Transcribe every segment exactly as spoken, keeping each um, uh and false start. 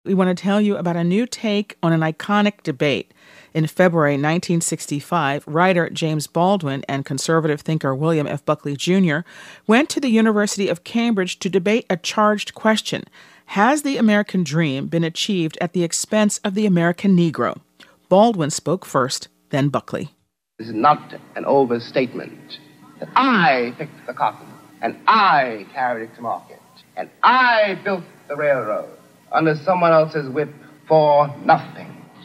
We want to tell you about a new take on an iconic debate. In February nineteen sixty-five, writer James Baldwin and conservative thinker William F. Buckley Junior went to the University of Cambridge to debate a charged question. Has the American dream been achieved at the expense of the American Negro? Baldwin spoke first, then Buckley. This is not an overstatement that I picked the cotton, and I carried it to market, and I built the railroad under someone else's whip for nothing.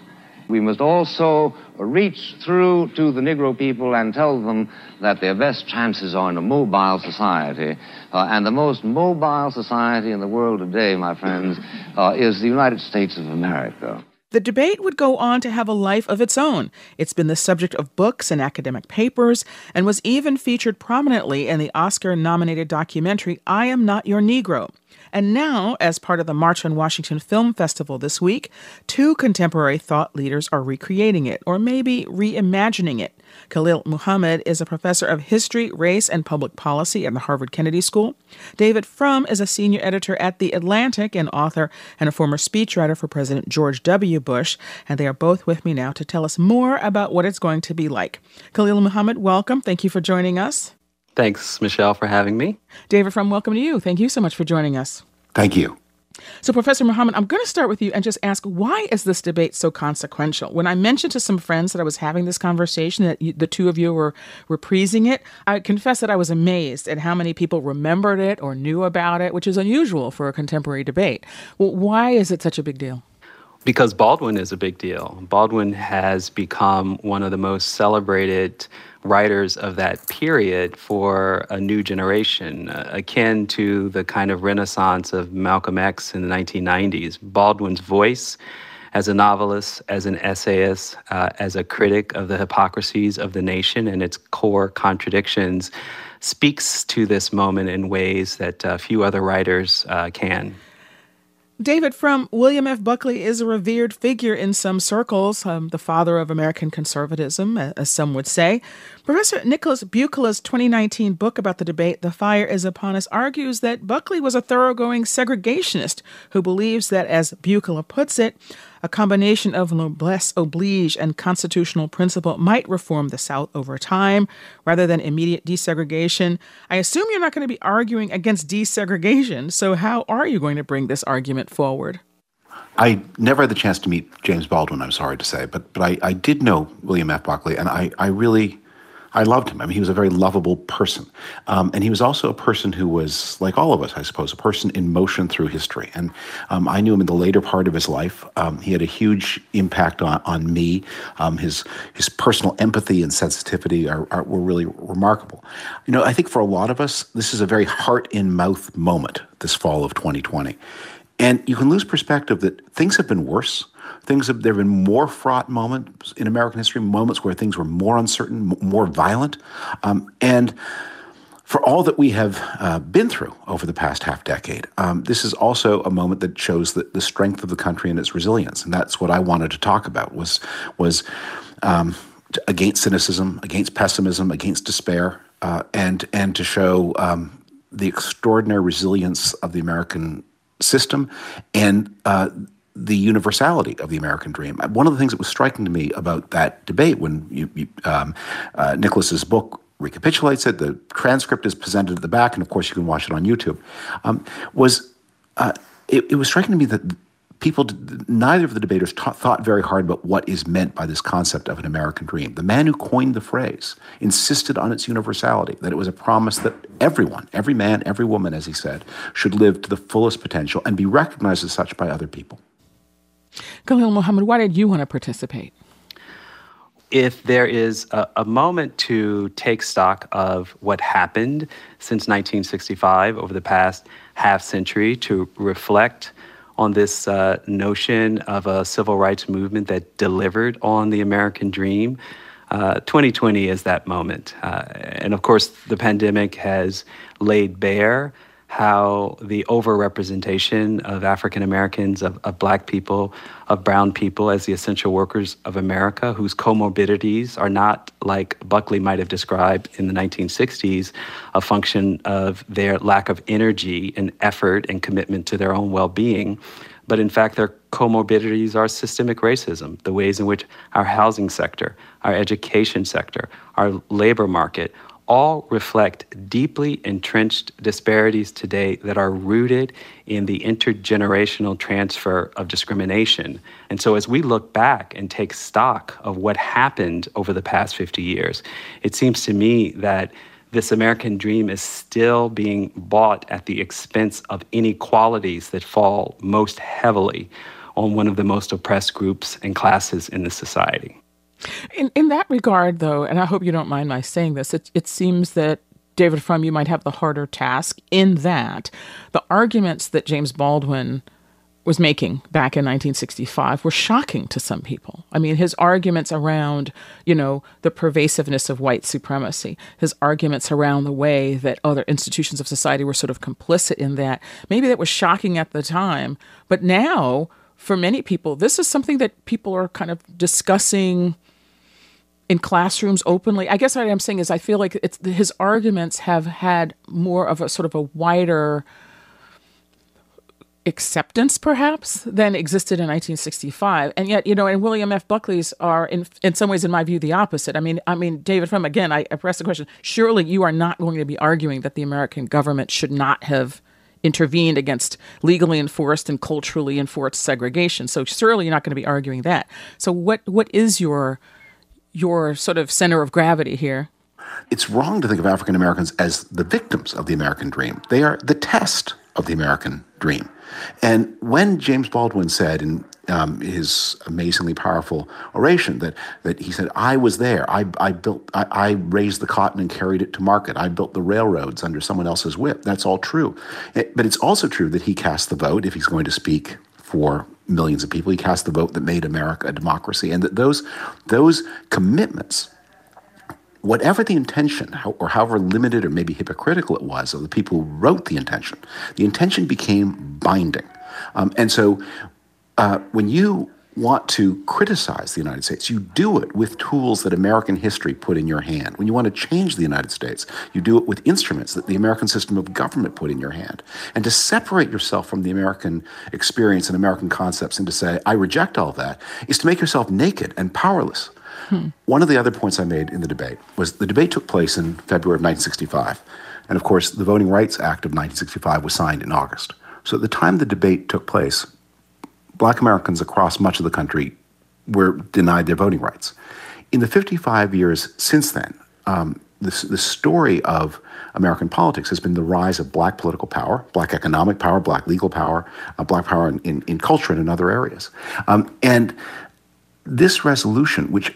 We must also reach through to the Negro people and tell them that their best chances are in a mobile society. Uh, and the most mobile society in the world today, my friends, uh, is the United States of America. The debate would go on to have a life of its own. It's been the subject of books and academic papers, and was even featured prominently in the Oscar-nominated documentary I Am Not Your Negro. And now, as part of the March on Washington Film Festival this week, two contemporary thought leaders are recreating it, or maybe reimagining it. Khalil Muhammad is a professor of history, race, and public policy at the Harvard Kennedy School. David Frum is a senior editor at The Atlantic and author and a former speechwriter for President George W. Bush, and they are both with me now to tell us more about what it's going to be like. Khalil Muhammad, welcome. Thank you for joining us. Thanks, Michelle, for having me. David Frum, welcome to you. Thank you so much for joining us. Thank you. So, Professor Muhammad, I'm going to start with you and just ask, why is this debate so consequential? When I mentioned to some friends that I was having this conversation, that you, the two of you were reprising it, I confess that I was amazed at how many people remembered it or knew about it, which is unusual for a contemporary debate. Well, why is it such a big deal? Because Baldwin is a big deal. Baldwin has become one of the most celebrated writers of that period for a new generation, uh, akin to the kind of renaissance of Malcolm X in the nineteen nineties. Baldwin's voice as a novelist, as an essayist, uh, as a critic of the hypocrisies of the nation and its core contradictions speaks to this moment in ways that uh, few other writers uh, can. David Frum, William F. Buckley is a revered figure in some circles, um, the father of American conservatism, as some would say. Professor Nicholas Bukala's twenty nineteen book about the debate, The Fire is Upon Us, argues that Buckley was a thoroughgoing segregationist who believes that, as Bukala puts it, a combination of noblesse oblige and constitutional principle might reform the South over time, rather than immediate desegregation. I assume you're not going to be arguing against desegregation, so how are you going to bring this argument forward? I never had the chance to meet James Baldwin, I'm sorry to say, but but I, I did know William F. Buckley, and I, I really... I loved him. I mean, he was a very lovable person. Um, and he was also a person who was, like all of us, I suppose, a person in motion through history. And um, I knew him in the later part of his life. Um, he had a huge impact on, on me. Um, his his personal empathy and sensitivity are, are were really remarkable. You know, I think for a lot of us, this is a very heart-in-mouth moment, this fall of twenty twenty. And you can lose perspective that things have been worse. Things have, there have been more fraught moments in American history, moments where things were more uncertain, m- more violent. Um, and for all that we have uh, been through over the past half decade, um, this is also a moment that shows the, the strength of the country and its resilience. And that's what I wanted to talk about, was, was um, against cynicism, against pessimism, against despair, uh, and, and to show um, the extraordinary resilience of the American system and uh, the universality of the American dream. One of the things that was striking to me about that debate, when you, you, um, uh, Nicholas's book recapitulates it, the transcript is presented at the back, and of course you can watch it on YouTube, um, was uh, it, it was striking to me that people, did, neither of the debaters ta- thought very hard about what is meant by this concept of an American dream. The man who coined the phrase insisted on its universality, that it was a promise that everyone, every man, every woman, as he said, should live to the fullest potential and be recognized as such by other people. Khalil Muhammad, why did you want to participate? If there is a, a moment to take stock of what happened since nineteen sixty-five over the past half century, to reflect on this uh, notion of a civil rights movement that delivered on the American dream, uh, twenty twenty is that moment. Uh, and of course, the pandemic has laid bare how the overrepresentation of African Americans, of, of Black people, of brown people as the essential workers of America, whose comorbidities are not, like Buckley might have described in the nineteen sixties, a function of their lack of energy and effort and commitment to their own well-being, But in fact, their comorbidities are systemic racism, the ways in which our housing sector, our education sector, our labor market all reflect deeply entrenched disparities today that are rooted in the intergenerational transfer of discrimination. And so as we look back and take stock of what happened over the past fifty years, it seems to me that this American dream is still being bought at the expense of inequalities that fall most heavily on one of the most oppressed groups and classes in this society. In in that regard, though, and I hope you don't mind my saying this, it, it seems that, David Frum, you might have the harder task in that the arguments that James Baldwin was making back in nineteen sixty-five were shocking to some people. I mean, his arguments around, you know, the pervasiveness of white supremacy, his arguments around the way that other institutions of society were sort of complicit in that, maybe that was shocking at the time. But now, for many people, this is something that people are kind of discussing in classrooms openly. I guess what I'm saying is I feel like it's, his arguments have had more of a sort of a wider acceptance, perhaps, than existed in nineteen sixty-five. And yet, you know, and William F. Buckley's are, in in some ways, in my view, the opposite. I mean, I mean, David Frum, again, I, I press the question, surely you are not going to be arguing that the American government should not have intervened against legally enforced and culturally enforced segregation. So surely you're not going to be arguing that. So what what is your your sort of center of gravity here? It's wrong to think of African Americans as the victims of the American dream. They are the test of the American dream. And when James Baldwin said in um, his amazingly powerful oration that that he said, I was there, I, I built, I, I raised the cotton and carried it to market, I built the railroads under someone else's whip. That's all true. It, but it's also true that he cast the vote, if he's going to speak for millions of people, he cast the vote that made America a democracy, and that those those commitments, whatever the intention, or however limited or maybe hypocritical it was of the people who wrote the intention, the intention became binding. Um, and so uh, when you want to criticize the United States, you do it with tools that American history put in your hand. When you want to change the United States, you do it with instruments that the American system of government put in your hand. And to separate yourself from the American experience and American concepts and to say, I reject all of that, is to make yourself naked and powerless. Hmm. One of the other points I made in the debate was the debate took place in February of nineteen sixty-five. And of course, the Voting Rights Act of nineteen sixty-five was signed in August. So at the time the debate took place, Black Americans across much of the country were denied their voting rights. In the fifty-five years since then, um, this, the story of American politics has been the rise of Black political power, Black economic power, Black legal power, uh, Black power in, in, in culture and in other areas. Um, and this resolution, which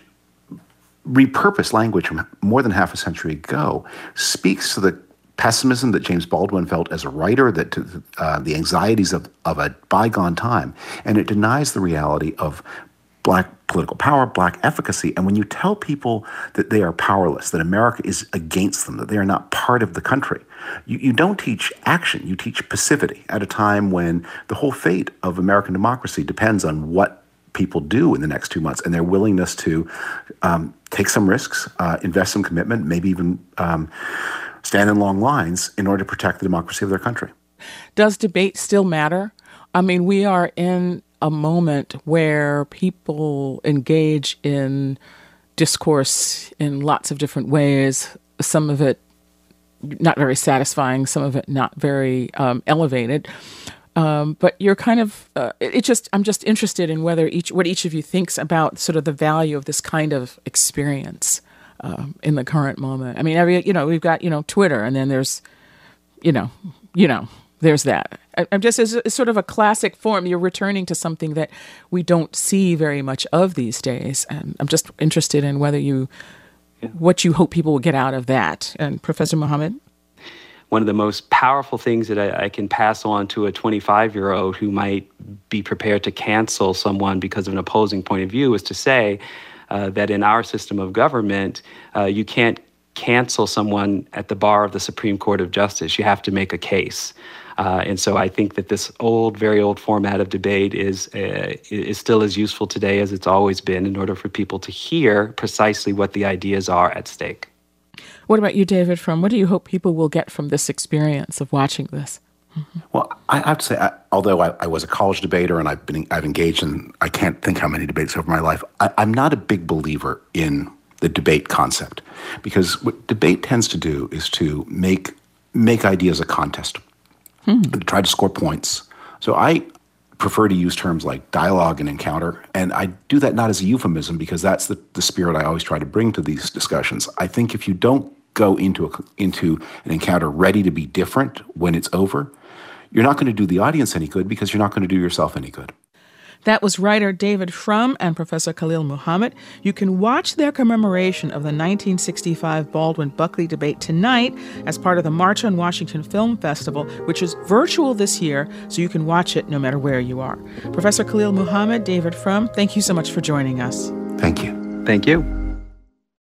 repurposed language from more than half a century ago, speaks to the pessimism that James Baldwin felt as a writer, that uh, the anxieties of, of a bygone time, and it denies the reality of Black political power, Black efficacy. And when you tell people that they are powerless, that America is against them, that they are not part of the country, you, you don't teach action, you teach passivity at a time when the whole fate of American democracy depends on what people do in the next two months and their willingness to um, take some risks, uh, invest some commitment, maybe even um, stand in long lines in order to protect the democracy of their country. Does debate still matter? I mean, we are in a moment where people engage in discourse in lots of different ways, some of it not very satisfying, some of it not very um, elevated. Um, but you're kind of, uh, it just, I'm just interested in whether each, what each of you thinks about sort of the value of this kind of experience um, in the current moment. I mean, every, you know, we've got, you know, Twitter, and then there's, you know, you know, there's that. I, I'm just, as sort of a classic form, you're returning to something that we don't see very much of these days. And I'm just interested in whether you, yeah. what you hope people will get out of that. And Professor Muhammad? One of the most powerful things that I, I can pass on to a twenty-five-year-old who might be prepared to cancel someone because of an opposing point of view is to say uh, that in our system of government, uh, you can't cancel someone at the bar of the Supreme Court of Justice. You have to make a case. Uh, and so I think that this old, very old format of debate is uh, is still as useful today as it's always been in order for people to hear precisely what the ideas are at stake. What about you, David Frum? What do you hope people will get from this experience of watching this? Well, I have to say, I, although I, I was a college debater and I've been I've engaged in I can't think how many debates over my life, I, I'm not a big believer in the debate concept, because what debate tends to do is to make make ideas a contest, hmm. to try to score points. So I prefer to use terms like dialogue and encounter, and I do that not as a euphemism, because that's the, the spirit I always try to bring to these discussions. I think if you don't go into a, into an encounter ready to be different when it's over, you're not going to do the audience any good, because you're not going to do yourself any good. That was writer David Frum and Professor Khalil Muhammad. You can watch their commemoration of the nineteen sixty-five Baldwin-Buckley debate tonight as part of the March on Washington Film Festival, which is virtual this year, so you can watch it no matter where you are. Professor Khalil Muhammad, David Frum, thank you so much for joining us. Thank you. Thank you.